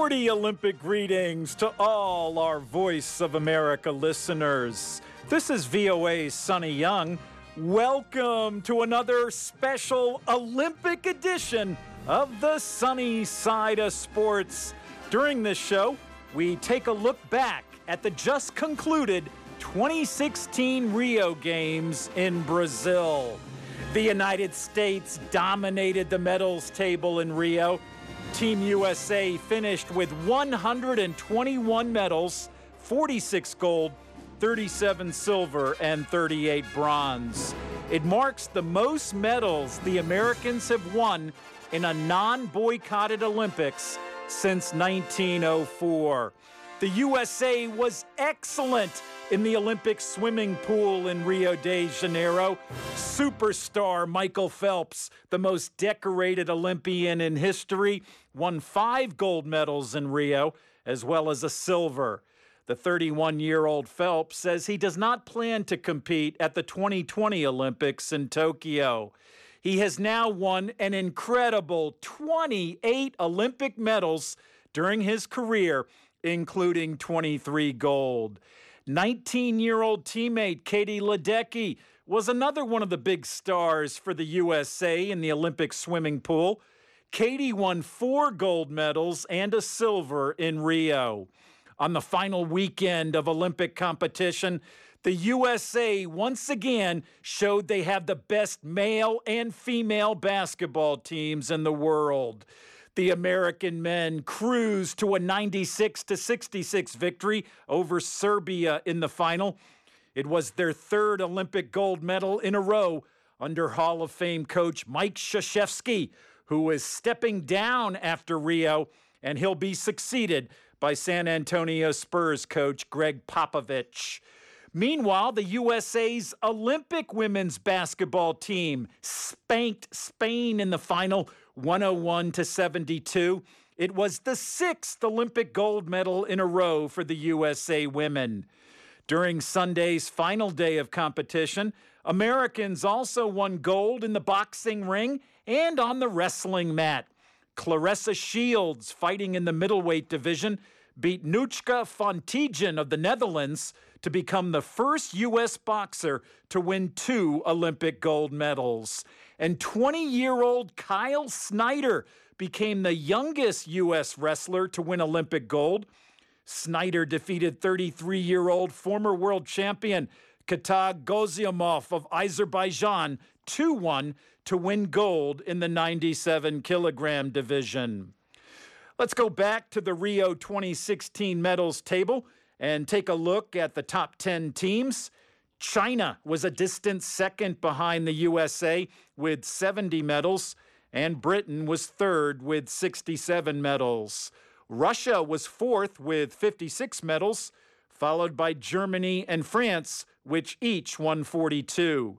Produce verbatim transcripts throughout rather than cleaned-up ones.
Sporty Olympic greetings to all our Voice of America listeners. This is V O A's Sonny Young. Welcome to another special Olympic edition of the Sunny Side of Sports. During this show, we take a look back at the just concluded twenty sixteen Rio Games in Brazil. The United States dominated the medals table in Rio. Team U S A finished with one hundred twenty-one medals, forty-six gold, thirty-seven silver, and thirty-eight bronze. It marks the most medals the Americans have won in a non-boycotted Olympics since nineteen oh four. The U S A was excellent in the Olympic swimming pool in Rio de Janeiro. Superstar Michael Phelps, the most decorated Olympian in history, won five gold medals in Rio, as well as a silver. The thirty-one-year-old Phelps says he does not plan to compete at the twenty twenty Olympics in Tokyo. He has now won an incredible twenty-eight Olympic medals during his career, including twenty-three gold. nineteen-year-old teammate Katie Ledecky was another one of the big stars for the U S A in the Olympic swimming pool. Katie won four gold medals and a silver in Rio. On the final weekend of Olympic competition, the U S A once again showed they have the best male and female basketball teams in the world. The American men cruised to a ninety-six to sixty-six victory over Serbia in the final. It was their third Olympic gold medal in a row under Hall of Fame coach Mike Krzyzewski, who is stepping down after Rio, and he'll be succeeded by San Antonio Spurs coach Greg Popovich. Meanwhile, the U S A's Olympic women's basketball team spanked Spain in the final, one oh one to seventy-two. It was the sixth Olympic gold medal in a row for the U S A women. During Sunday's final day of competition, Americans also won gold in the boxing ring and on the wrestling mat. Claressa Shields, fighting in the middleweight division, beat Nuchka van Tiegen of the Netherlands to become the first U S boxer to win two Olympic gold medals. And twenty-year-old Kyle Snyder became the youngest U S wrestler to win Olympic gold. Snyder defeated thirty-three-year-old former world champion Katag Goziamov of Azerbaijan two one to win gold in the ninety-seven kilogram division. Let's go back to the Rio twenty sixteen medals table and take a look at the top ten teams. China was a distant second behind the U S A with seventy medals, and Britain was third with sixty-seven medals. Russia was fourth with fifty-six medals, followed by Germany and France, which each won forty-two.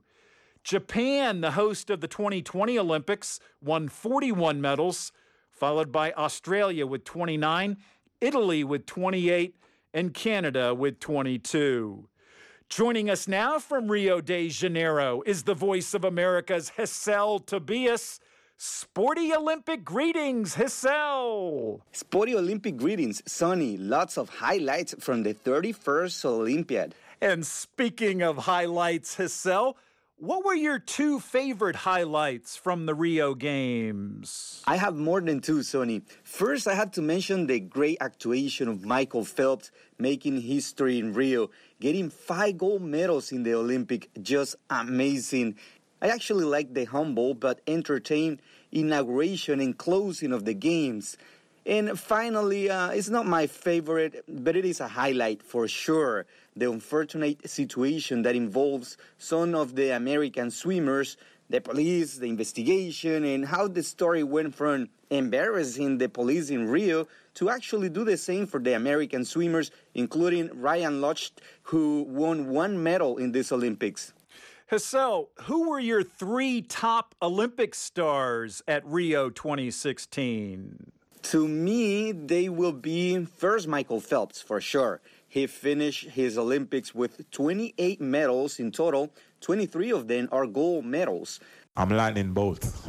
Japan, the host of the twenty twenty Olympics, won forty-one medals, followed by Australia with twenty-nine, Italy with twenty-eight, and Canada with twenty-two. Joining us now from Rio de Janeiro is the Voice of America's Hessel Tobias. Sporty Olympic greetings, Hessel. Sporty Olympic greetings, Sonny. Lots of highlights from the thirty-first Olympiad. And speaking of highlights, Hessel, what were your two favorite highlights from the Rio Games? I have more than two, Sonny. First, I had to mention the great actuation of Michael Phelps making history in Rio, getting five gold medals in the Olympic. Just amazing. I actually like the humble but entertaining inauguration and closing of the games. And finally, uh, it's not my favorite, but it is a highlight for sure. The unfortunate situation that involves some of the American swimmers, the police, the investigation, and how the story went from embarrassing the police in Rio to actually do the same for the American swimmers, including Ryan Lochte, who won one medal in this Olympics. Hessel, who were your three top Olympic stars at Rio twenty sixteen? To me, they will be first Michael Phelps, for sure. He finished his Olympics with twenty-eight medals in total. twenty-three of them are gold medals. I'm liking both.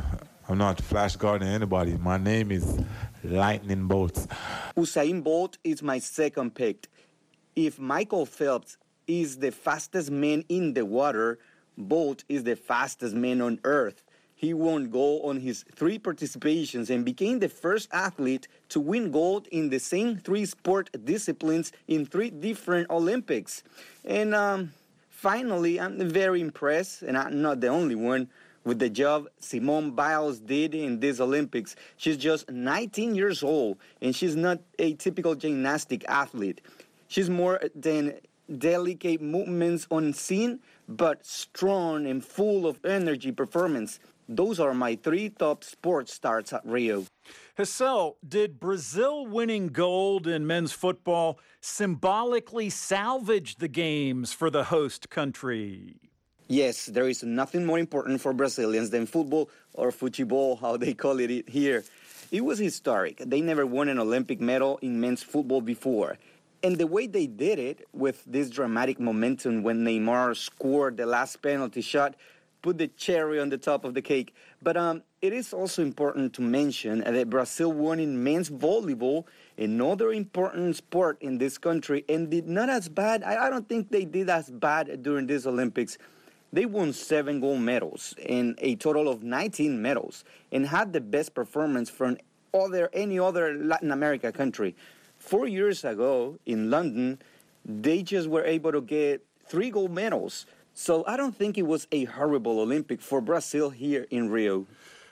I'm not Flash Gardner anybody. My name is Lightning Bolt. Usain Bolt is my second pick. If Michael Phelps is the fastest man in the water, Bolt is the fastest man on earth. He won gold on his three participations and became the first athlete to win gold in the same three sport disciplines in three different Olympics. And um, finally, I'm very impressed, and I'm not the only one, with the job Simone Biles did in these Olympics. She's just nineteen years old, and she's not a typical gymnastic athlete. She's more than delicate movements on scene, but strong and full of energy performance. Those are my three top sports stars at Rio. Gisele, did Brazil winning gold in men's football symbolically salvage the games for the host country? Yes, there is nothing more important for Brazilians than football, or futebol, how they call it here. It was historic. They never won an Olympic medal in men's football before. And the way they did it, with this dramatic momentum when Neymar scored the last penalty shot, put the cherry on the top of the cake. But um, it is also important to mention that Brazil won in men's volleyball, another important sport in this country, and did not as bad. I, I don't think they did as bad during these Olympics. They won seven gold medals and a total of nineteen medals, and had the best performance from other any other Latin America country. Four years ago in London, they just were able to get three gold medals. So I don't think it was a horrible Olympic for Brazil here in Rio.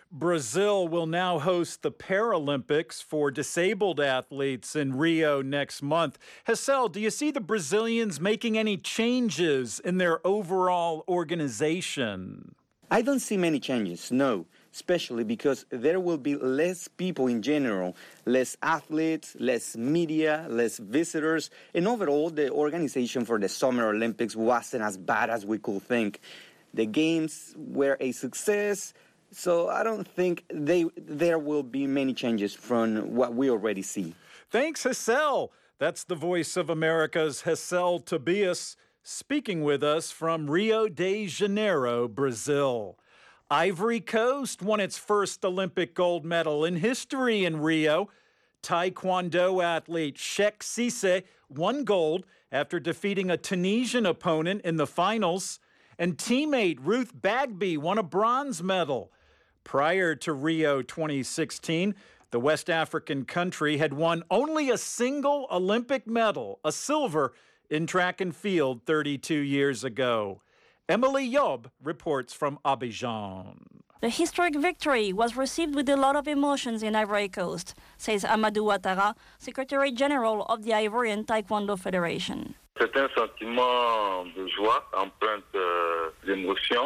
Brazil will now host the Paralympics for disabled athletes in Rio next month. Gisele, do you see the Brazilians making any changes in their overall organization? I don't see many changes, no, especially because there will be less people in general, less athletes, less media, less visitors, and overall the organization for the Summer Olympics wasn't as bad as we could think. The games were a success, so I don't think they, there will be many changes from what we already see. Thanks, Gisele. That's the Voice of America's Gisele Tobias, speaking with us from Rio de Janeiro, Brazil. Ivory Coast won its first Olympic gold medal in history in Rio. Taekwondo athlete Cheick Cissé won gold after defeating a Tunisian opponent in the finals. And teammate Ruth Bagby won a bronze medal. Prior to Rio twenty sixteen, the West African country had won only a single Olympic medal, a silver, in track and field thirty-two years ago. Emily Yob reports from Abidjan. The historic victory was received with a lot of emotions in Ivory Coast, says Amadou Ouattara, Secretary General of the Ivorian Taekwondo Federation. C'est un sentiment de joie, empreinte d'émotion.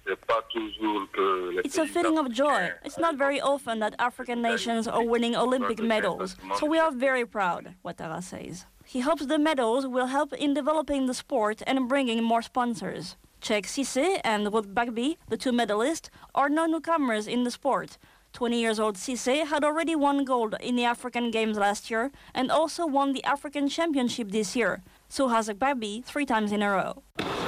It's a feeling of joy. It's not very often that African nations are winning Olympic medals, so we are very proud, Ouattara says. He hopes the medals will help in developing the sport and bringing more sponsors. Cheick Cissé and Ruth Bagby, the two medalists, are no newcomers in the sport. twenty years old Cissé had already won gold in the African Games last year and also won the African Championship this year. So has Bagby three times in a row.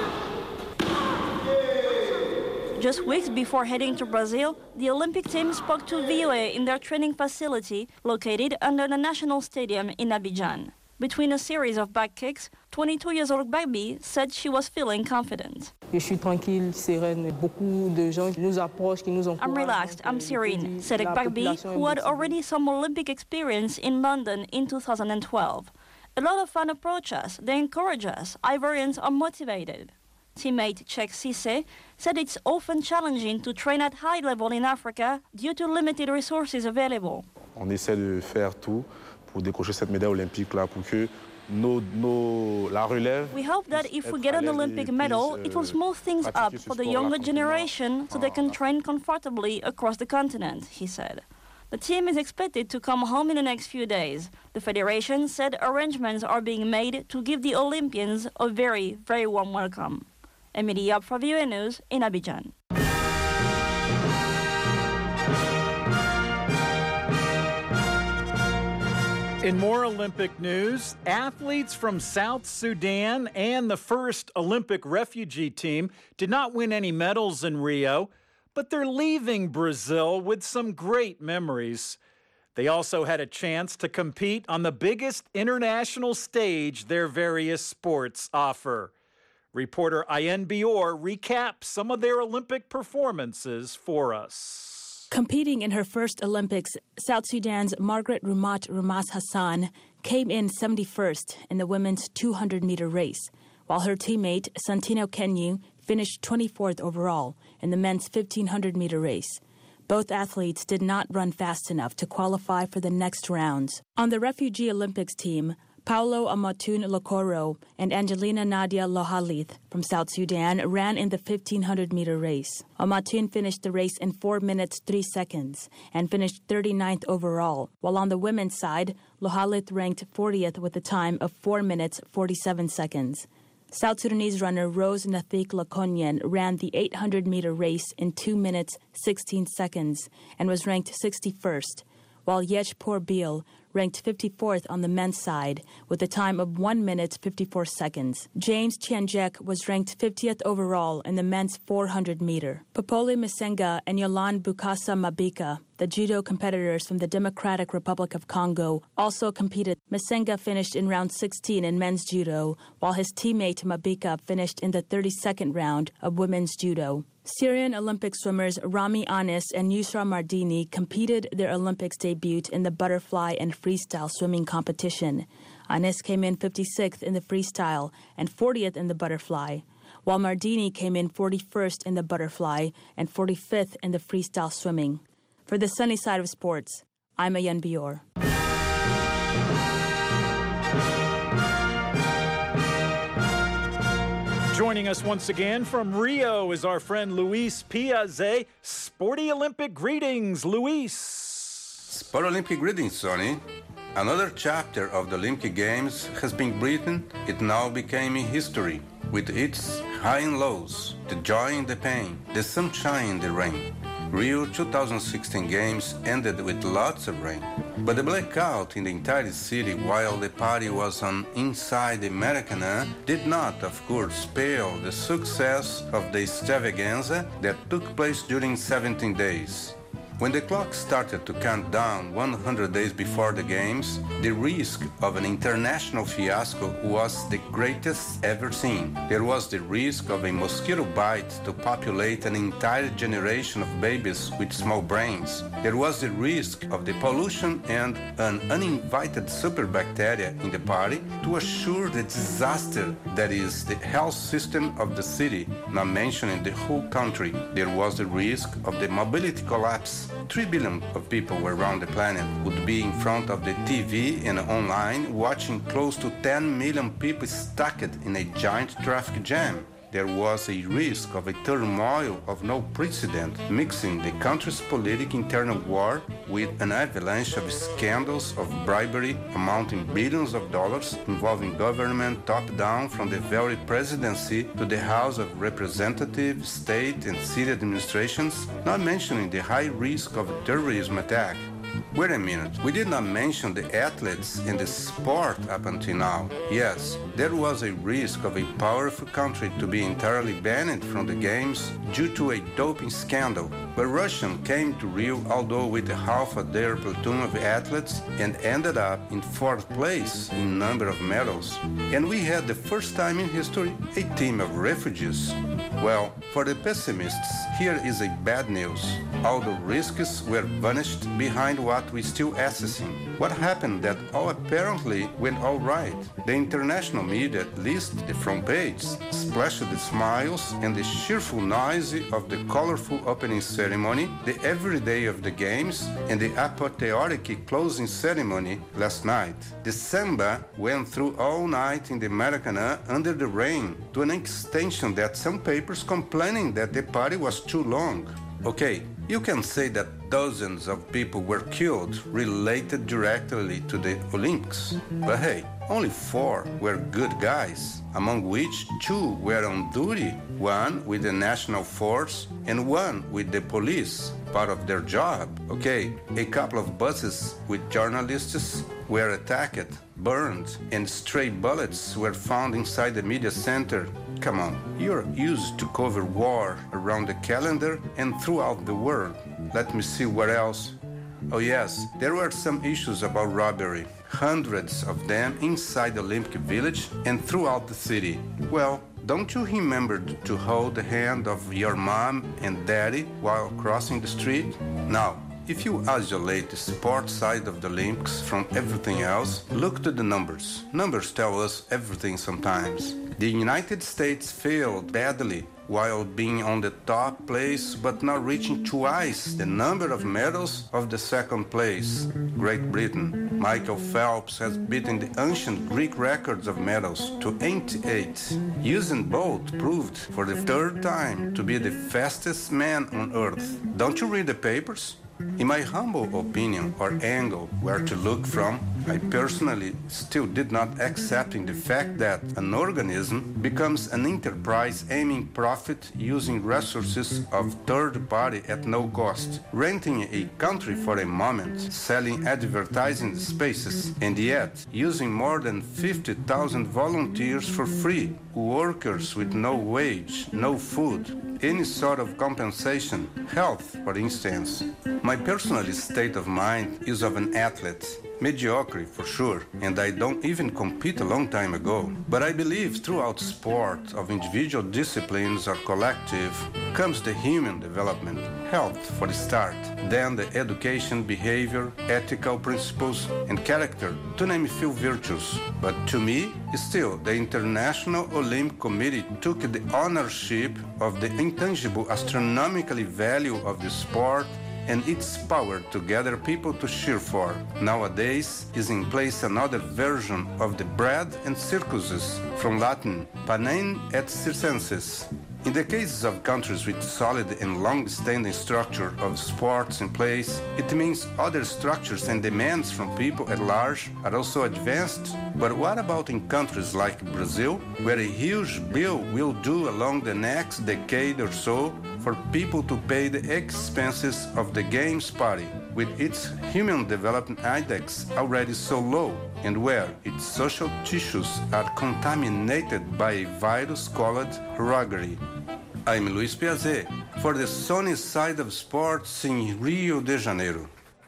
Just weeks before heading to Brazil, the Olympic team spoke to V O A in their training facility located under the National Stadium in Abidjan. Between a series of back kicks, twenty-two years old Bagby said she was feeling confident. Je suis tranquille, sereine. Beaucoup de gens nous approchent, qui nous encouragent. I'm relaxed, I'm serene, said Bagby, who had already some Olympic experience in London in two thousand twelve. A lot of fans approach us, they encourage us, Ivorians are motivated. Teammate Cheick Cissé said it's often challenging to train at high level in Africa due to limited resources available. On essaie de faire tout pour décrocher cette médaille olympique-là, pour que nos, nos, la relève. We hope that if we get an Olympic medal, it will smooth things up for the younger generation so they can train comfortably across the continent, he said. The team is expected to come home in the next few days. The federation said arrangements are being made to give the Olympians a very, very warm welcome. Emily Yob for V O A News in Abidjan. In more Olympic news, athletes from South Sudan and the first Olympic refugee team did not win any medals in Rio, but they're leaving Brazil with some great memories. They also had a chance to compete on the biggest international stage their various sports offer. Reporter Ayen Bior recaps some of their Olympic performances for us. Competing in her first Olympics, South Sudan's Margaret Rumat Rumas Hassan came in seventy-first in the women's two hundred meter race, while her teammate Santino Kenyu finished twenty-fourth overall in the men's fifteen hundred meter race. Both athletes did not run fast enough to qualify for the next rounds. On the Refugee Olympics team, Paulo Amatun Lokoro and Angelina Nadia Lohalith from South Sudan ran in the fifteen hundred meter race. Amatun finished the race in four minutes three seconds and finished thirty-ninth overall, while on the women's side, Lohalith ranked fortieth with a time of four minutes forty-seven seconds. South Sudanese runner Rose Nathik Lakonyan ran the eight hundred meter race in two minutes sixteen seconds and was ranked sixty-first, while Yech Porbil ranked fifty-fourth on the men's side with a time of one minute fifty-four seconds. James Chianjek was ranked fiftieth overall in the men's four hundred meter. Popole Masenga and Yolande Bukasa Mabika, the judo competitors from the Democratic Republic of Congo, also competed. Masenga finished in round sixteen in men's judo, while his teammate Mabika finished in the thirty-second round of women's judo. Syrian Olympic swimmers Rami Anis and Yusra Mardini competed their Olympics debut in the butterfly and freestyle swimming competition. Anis came in fifty-sixth in the freestyle and fortieth in the butterfly, while Mardini came in forty-first in the butterfly and forty-fifth in the freestyle swimming. For the sunny side of sports, I'm Ayen Bior. Joining us once again from Rio is our friend Luis Piazze. Sporty Olympic greetings, Luis. Sport Olympic greetings, Sonny. Another chapter of the Olympic Games has been written. It now became history, with its high and lows, the joy and the pain, the sunshine and the rain. Rio two thousand sixteen Games ended with lots of rain, but the blackout in the entire city while the party was on inside the Maracanã did not, of course, spoil the success of the extravaganza that took place during seventeen days. When the clock started to count down one hundred days before the Games, the risk of an international fiasco was the greatest ever seen. There was the risk of a mosquito bite to populate an entire generation of babies with small brains. There was the risk of the pollution and an uninvited superbacteria in the party to assure the disaster that is the health system of the city, not mentioning the whole country. There was the risk of the mobility collapse. Three billion of people around the planet would be in front of the T V and online watching close to ten million people stuck in a giant traffic jam. There was a risk of a turmoil of no precedent, mixing the country's political internal war with an avalanche of scandals of bribery amounting billions of dollars involving government top-down from the very presidency to the House of Representatives, state and city administrations, not mentioning the high risk of a terrorism attack. Wait a minute, we did not mention the athletes and the sport up until now. Yes, there was a risk of a powerful country to be entirely banned from the Games due to a doping scandal. But Russia came to Rio, although with half of their platoon of athletes, and ended up in fourth place in number of medals. And we had the first time in history a team of refugees. Well, for the pessimists, here is a bad news. All the risks were vanished behind what we still assessing. What happened that all apparently went all right? The international media, at least the front page, splashed the smiles and the cheerful noise of the colorful opening ceremony, the everyday of the Games, and the apotheotic closing ceremony last night. The samba went through all night in the Maracanã under the rain, to an extension that some papers complaining that the party was too long. Okay, you can say that dozens of people were killed related directly to the Olympics. But hey, only four were good guys, among which two were on duty, one with the national force and one with the police, part of their job. Okay, a couple of buses with journalists were attacked, burned, and stray bullets were found inside the media center. come on, you're used to cover war around the calendar and throughout the world. Let me see what else. Oh yes, there were some issues about robbery. Hundreds of them inside the Olympic Village and throughout the city. Well, don't you remember to hold the hand of your mom and daddy while crossing the street? Now, if you isolate the sport side of the Olympics from everything else, look to the numbers. Numbers tell us everything sometimes. The United States failed badly while being on the top place but not reaching twice the number of medals of the second place, Great Britain. Michael Phelps has beaten the ancient Greek records of medals to eighty-eight. Usain Bolt proved for the third time to be the fastest man on earth. Don't you read the papers? In my humble opinion or angle where to look from, I personally still did not accepting the fact that an organism becomes an enterprise aiming profit using resources of third party at no cost, renting a country for a moment, selling advertising spaces, and yet using more than fifty thousand volunteers for free, workers with no wage, no food, any sort of compensation, health, for instance. My personal state of mind is of an athlete. Mediocre, for sure, and I don't even compete a long time ago. But I believe throughout sport, of individual disciplines or collective, comes the human development, health for the start, then the education, behavior, ethical principles, and character, to name a few virtues. But to me, still, the International Olympic Committee took the ownership of the intangible astronomically value of the sport and its power to gather people to cheer for. Nowadays is in place another version of the bread and circuses, from Latin, panem et circenses. In the cases of countries with solid and long-standing structure of sports in place, it means other structures and demands from people at large are also advanced. But what about in countries like Brazil, where a huge bill will do along the next decade or so for people to pay the expenses of the Games Party, with its Human Development Index already so low, and where its social tissues are contaminated by a virus called roguery. I'm Luis Piazet for the sunny side of sports in Rio de Janeiro.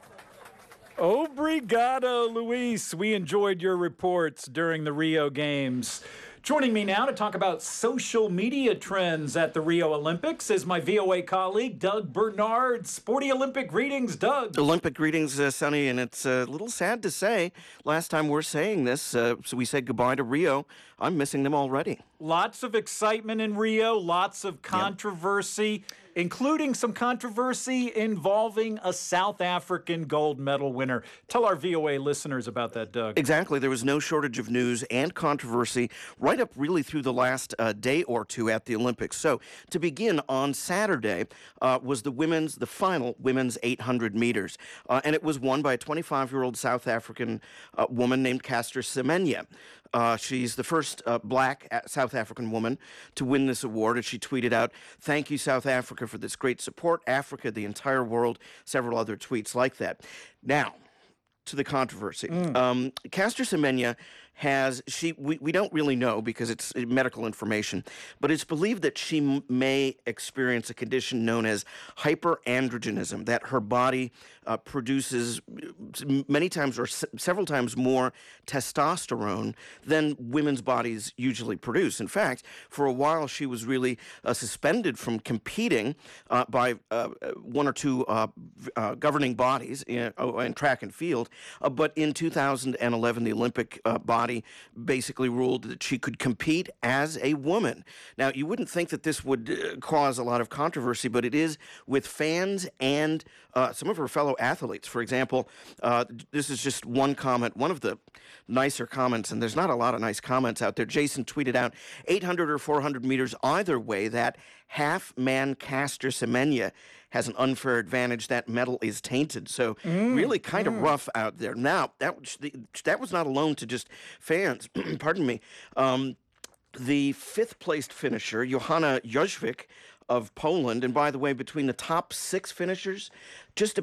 Obrigado, Luis. We enjoyed your reports during the Rio Games. Joining me now to talk about social media trends at the Rio Olympics is my V O A colleague, Doug Bernard. Sporty Olympic greetings, Doug. Olympic greetings, uh, Sonny, and it's a little sad to say, last time we're saying this, uh, so we said goodbye to Rio. I'm missing them already. Lots of excitement in Rio, lots of controversy, yep. including some controversy involving a South African gold medal winner. Tell our V O A listeners about that, Doug. Exactly. There was no shortage of news and controversy right up really through the last uh, day or two at the Olympics. So to begin, on Saturday uh, was the women's, the final women's eight hundred meters. Uh, and it was won by a twenty-five-year-old South African uh, woman named Caster Semenya. Uh, she's the first uh, black South African woman to win this award, and she tweeted out, "Thank you, South Africa, for this great support. Africa, the entire world," several other tweets like that. Now, to the controversy. Mm. Um, Caster Semenya has, she we, we don't really know because it's medical information, but it's believed that she m- may experience a condition known as hyperandrogenism, that her body uh, produces many times or s- several times more testosterone than women's bodies usually produce. In fact, for a while she was really uh, suspended from competing uh, by uh, one or two uh, uh, governing bodies in, uh, in track and field, uh, but in two thousand eleven the Olympic uh, body basically ruled that she could compete as a woman. Now, you wouldn't think that this would uh, cause a lot of controversy, but it is with fans and uh, some of her fellow athletes. For example, uh, this is just one comment, one of the nicer comments, and there's not a lot of nice comments out there. Jason tweeted out, eight hundred or four hundred meters, either way, that half-man Caster Semenya has an unfair advantage. That medal is tainted. So mm, really kind mm. of rough out there. Now, that, that was not alone to just fans. Pardon me. Um, the fifth-placed finisher, Johanna Jóźwik of Poland, and by the way, between the top six finishers, just about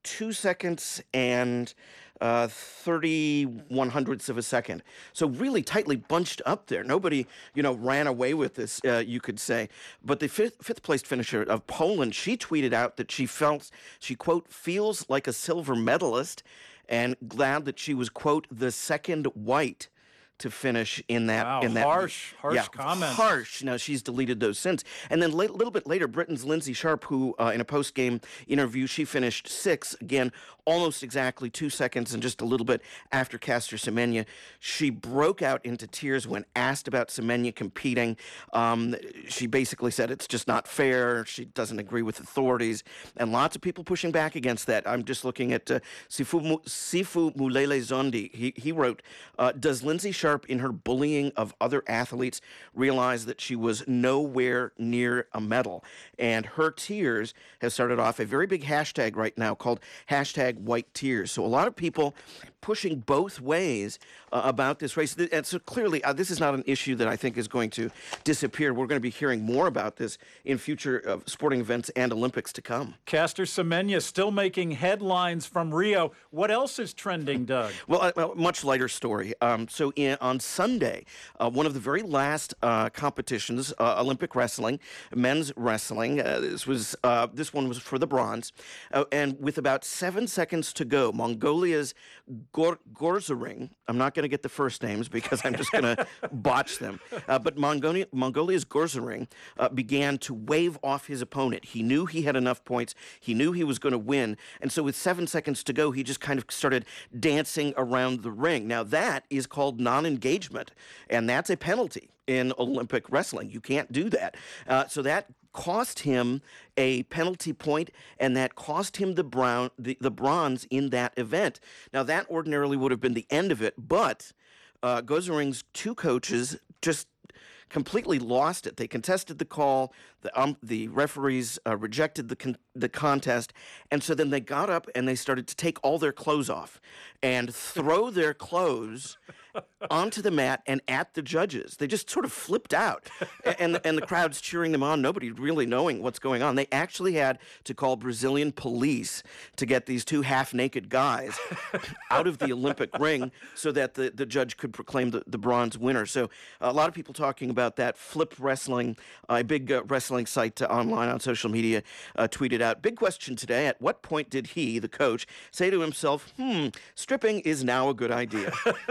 two seconds and uh, thirty-one hundredths of a second. So really tightly bunched up there. Nobody, you know, ran away with this, uh, you could say. But the fifth, fifth place finisher of Poland, she tweeted out that she felt, she, quote, feels like a silver medalist and glad that she was, quote, the second white to finish in that. Wow, in that harsh, harsh yeah, comments. Harsh. Now, she's deleted those since. And then a la- little bit later, Britain's Lindsay Sharp, who uh, in a post-game interview, she finished sixth, again, almost exactly two seconds and just a little bit after Caster Semenya. She broke out into tears when asked about Semenya competing. Um, she basically said it's just not fair. She doesn't agree with authorities. And lots of people pushing back against that. I'm just looking at uh, Sifu, Sifu Mulele Zondi. He, he wrote, uh, does Lindsay Sharp, in her bullying of other athletes, realize that she was nowhere near a medal? And her tears have started off a very big hashtag right now called hashtag white tears. So a lot of people pushing both ways uh, about this race. And so clearly, uh, this is not an issue that I think is going to disappear. We're going to be hearing more about this in future uh, sporting events and Olympics to come. Caster Semenya still making headlines from Rio. What else is trending, Doug? Well, a, a much lighter story. Um, so in, on Sunday, uh, one of the very last uh, competitions, uh, Olympic wrestling, men's wrestling, uh, this was uh, this one was for the bronze. Uh, and with about seven seconds to go, Mongolia's Gor- Gorzering, I'm not going to get the first names because I'm just going to botch them, uh, but Mongolia, Mongolia's Gorzering uh, began to wave off his opponent. He knew he had enough points. He knew he was going to win. And so with seven seconds to go, he just kind of started dancing around the ring. Now that is called non-engagement, and that's a penalty in Olympic wrestling. You can't do that. Uh, so that cost him a penalty point, and that cost him the brown the, the bronze in that event. Now that ordinarily would have been the end of it, but uh, Gozering's two coaches just completely lost it. They contested the call. The um, the referees uh, rejected the con- the contest, and so then they got up and they started to take all their clothes off and throw their clothes onto the mat and at the judges. They just sort of flipped out, and and the crowd's cheering them on. Nobody really knowing what's going on. They actually had to call Brazilian police to get these two half-naked guys out of the Olympic ring so that the, the judge could proclaim the, the bronze winner. So a lot of people talking about that. Flip Wrestling, a big uh, wrestling site uh, online on social media, uh, tweeted out, big question today, at what point did he, the coach, say to himself, hmm, stripping is now a good idea?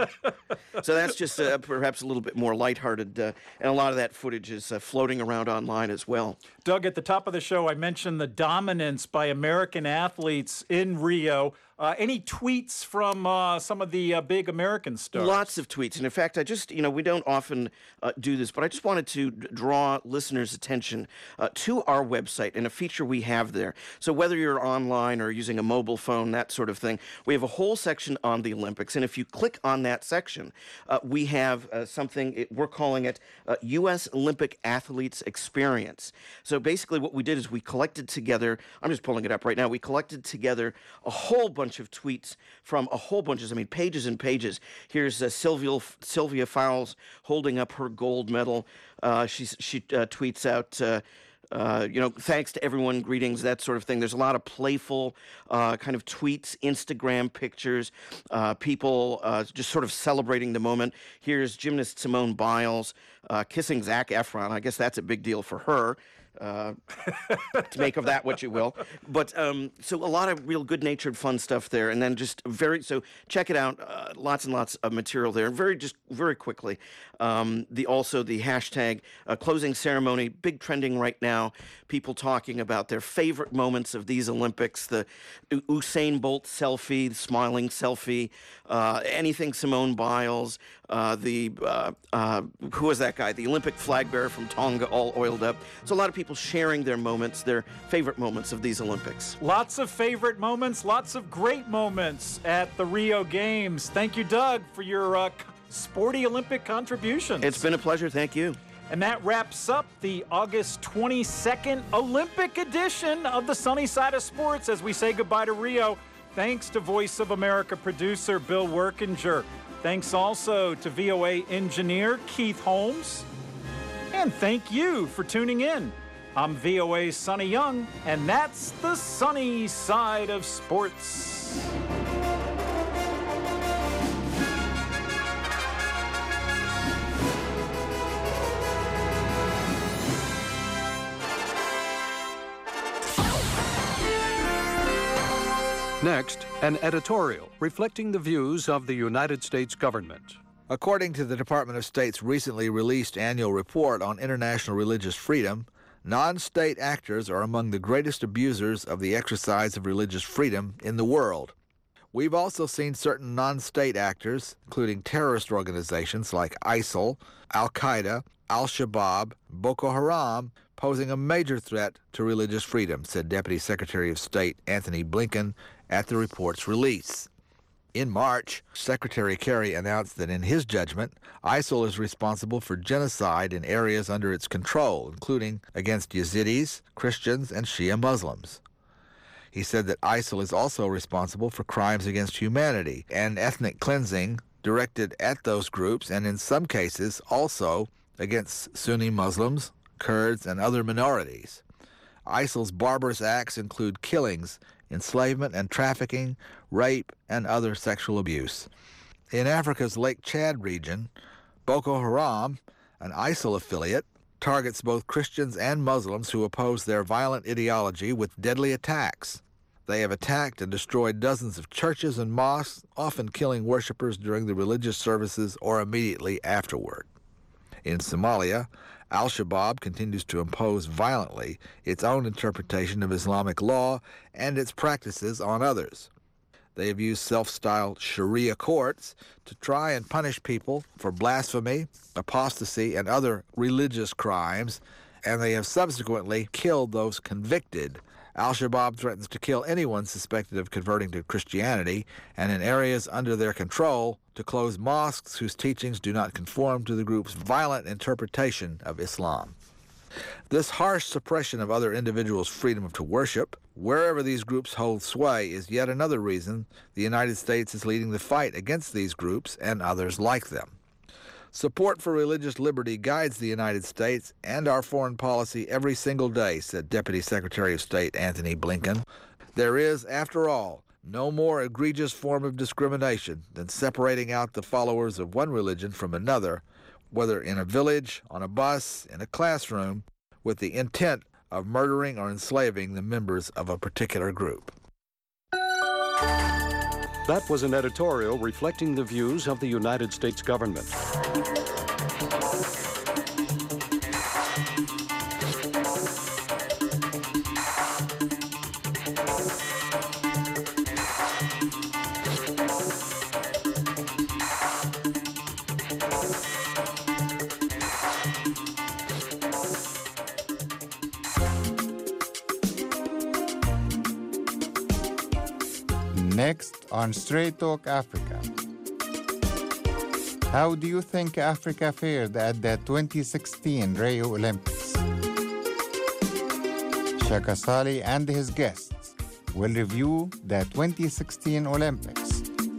So that's just uh, perhaps a little bit more lighthearted, uh, and a lot of that footage is uh, floating around online as well. Doug, at the top of the show, I mentioned the dominance by American athletes in Rio. Uh, any tweets from uh, some of the uh, big American stars? Lots of tweets. And in fact, I just, you know, we don't often uh, do this, but I just wanted to d- draw listeners' attention uh, to our website and a feature we have there. So whether you're online or using a mobile phone, that sort of thing, we have a whole section on the Olympics. And if you click on that section, uh, we have uh, something, it, we're calling it uh, U S Olympic Athletes Experience. So basically what we did is we collected together, I'm just pulling it up right now, we collected together a whole bunch of tweets from a whole bunch of, I mean, pages and pages. Here's uh, Sylvia, Sylvia Fowles holding up her gold medal. Uh, she's, she uh, tweets out, uh, uh, you know, thanks to everyone, greetings, that sort of thing. There's a lot of playful uh, kind of tweets, Instagram pictures, uh, people uh, just sort of celebrating the moment. Here's gymnast Simone Biles uh, kissing Zac Efron. I guess that's a big deal for her. Uh, to make of that what you will. But um, so a lot of real good-natured fun stuff there, and then just very, so check it out, uh, lots and lots of material there. And very, just very quickly, um, the also the hashtag uh, closing ceremony, big trending right now, people talking about their favorite moments of these Olympics, the Usain Bolt selfie, the smiling selfie, uh, anything Simone Biles, uh, the, uh, uh, who was that guy, the Olympic flag bearer from Tonga, all oiled up. So a lot of people sharing their moments, their favorite moments of these Olympics. Lots of favorite moments, lots of great moments at the Rio Games. Thank you, Doug, for your uh, sporty Olympic contributions. It's been a pleasure. Thank you. And that wraps up the August twenty-second Olympic edition of the Sunny Side of Sports as we say goodbye to Rio. Thanks to Voice of America producer Bill Workinger. Thanks also to V O A engineer Keith Holmes. And thank you for tuning in. I'm V O A's Sonny Young, and that's the sunny side of sports. Next, an editorial reflecting the views of the United States government. According to the Department of State's recently released annual report on international religious freedom, non-state actors are among the greatest abusers of the exercise of religious freedom in the world. We've also seen certain non-state actors, including terrorist organizations like ISIL, Al-Qaeda, Al-Shabaab, Boko Haram, posing a major threat to religious freedom, said Deputy Secretary of State Antony Blinken at the report's release. In March, Secretary Kerry announced that in his judgment, ISIL is responsible for genocide in areas under its control, including against Yazidis, Christians, and Shia Muslims. He said that ISIL is also responsible for crimes against humanity and ethnic cleansing directed at those groups, and in some cases also against Sunni Muslims, Kurds, and other minorities. ISIL's barbarous acts include killings, enslavement and trafficking, rape, and other sexual abuse. In Africa's Lake Chad region, Boko Haram, an ISIL affiliate, targets both Christians and Muslims who oppose their violent ideology with deadly attacks. They have attacked and destroyed dozens of churches and mosques, often killing worshippers during the religious services or immediately afterward. In Somalia, Al-Shabaab continues to impose violently its own interpretation of Islamic law and its practices on others. They have used self-styled Sharia courts to try and punish people for blasphemy, apostasy, and other religious crimes, and they have subsequently killed those convicted. Al-Shabaab threatens to kill anyone suspected of converting to Christianity, and in areas under their control, to close mosques whose teachings do not conform to the group's violent interpretation of Islam. This harsh suppression of other individuals' freedom to worship, wherever these groups hold sway, is yet another reason the United States is leading the fight against these groups and others like them. Support for religious liberty guides the United States and our foreign policy every single day, said Deputy Secretary of State Antony Blinken. There is, after all, no more egregious form of discrimination than separating out the followers of one religion from another, whether in a village, on a bus, in a classroom, with the intent of murdering or enslaving the members of a particular group. That was an editorial reflecting the views of the United States government. Next on Straight Talk Africa. How do you think Africa fared at the twenty sixteen Rio Olympics? Shaka Sali and his guests will review the twenty sixteen Olympics.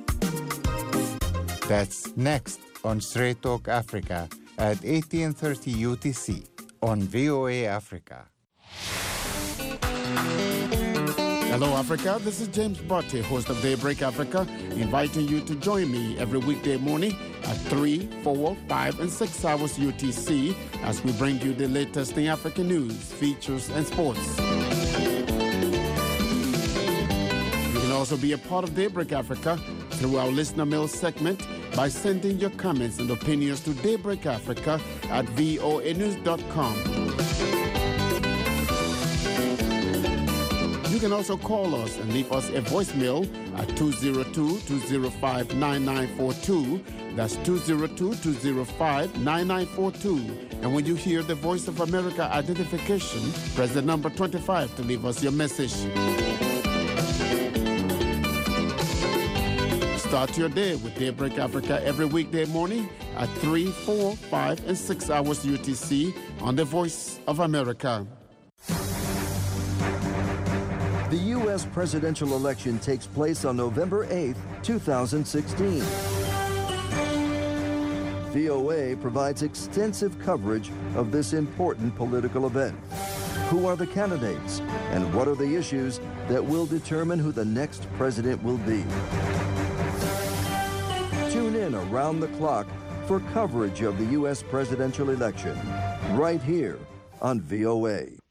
That's next on Straight Talk Africa at eighteen thirty U T C on V O A Africa. Hello, Africa. This is James Barty, host of Daybreak Africa, inviting you to join me every weekday morning at three, four, five, and six hours U T C as we bring you the latest in African news, features, and sports. You can also be a part of Daybreak Africa through our listener mail segment by sending your comments and opinions to Daybreak Africa at voa news dot com. You can also call us and leave us a voicemail at two zero two, two zero five, nine nine four two. That's two zero two, two zero five, nine nine four two. And when you hear the Voice of America identification, press the number twenty-five to leave us your message. Start your day with Daybreak Africa every weekday morning at three, four, five, and six hours U T C on the Voice of America. The U S presidential election takes place on November eighth, two thousand sixteen. V O A provides extensive coverage of this important political event. Who are the candidates? And what are the issues that will determine who the next president will be? Tune in around the clock for coverage of the U S presidential election, right here on V O A.